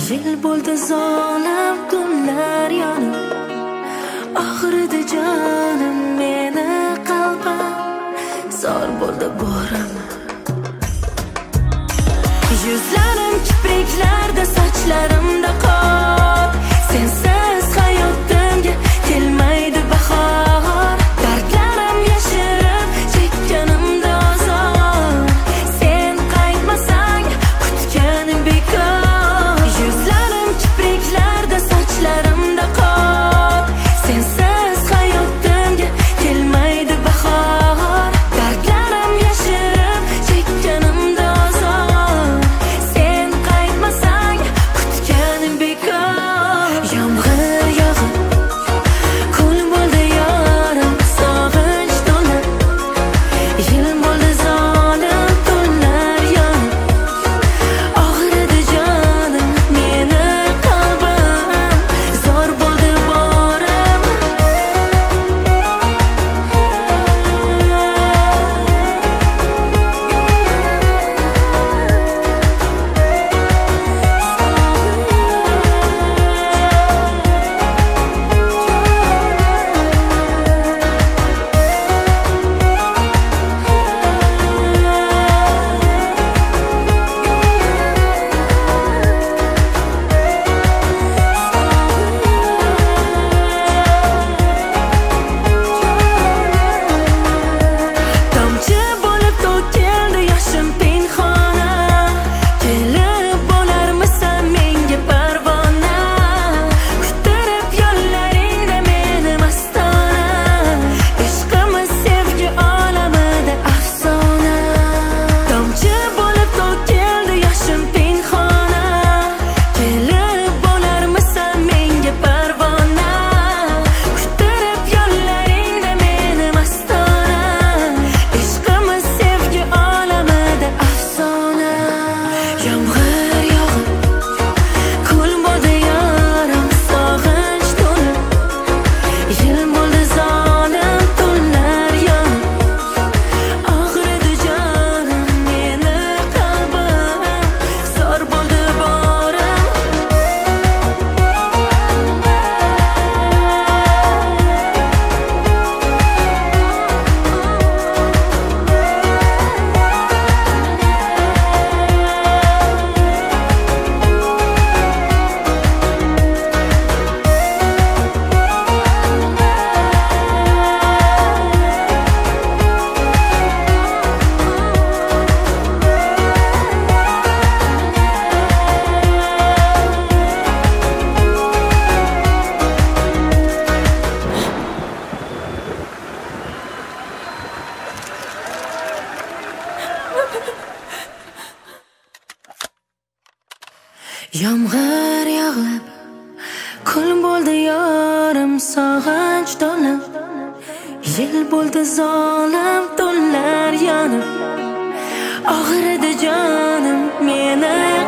Yil bo'ldi zolim kunlar yonib, og'ridi jonim meni qalbim, zor bo'ldi borim. Yuzlarim kipriklarda, sochlarimda qor. Sensiz hayotimga kelmaydi bahor. Dardlarim yashirib chekkanimda azor. Sen qaytmasang kutganim bekor. Yuzlarim kipriklarda, sochlarimda qor. Sensiz hayotimga kelmaydi bahor. Dardlarim yashirib chekkanimda azor. Sen qaytmasang kutganim bekor. Yomg'ir yog'ib kul bo'ldi yorim, sog'inch to'lib. Yil bo'ldi zolim kunlar yonib, og'ridi jonim meni qalbim, zor bo'ldi borim. Tomchi bo'lib to'kildi yoshim pinhona. Kelib bo'larmisan menga parvona? Kutirib yo'llaringda meni mastona. Ishqimiz sevgi olamida afsona. Tomchi bo'lib to'kildi yoshim pinhona. Kelib bo'larmisan menga parvona? Kutirib yo'llaringda meni mastona. Ishqimiz sevgi olamida afsona. Yomg'ir yog'ib kul bo'ldi yorim, sog'inch to'lib. Yil bo'ldi zolim kunlar yonib, og'ridi jonim meni qalbim, zor bo'ldi borim. Yomg'ir yog'ib kul bo'ldi yorim, sog'inch to'lib. Yil bo'ldi zolim tunlar yonib, og'ridi jonim meni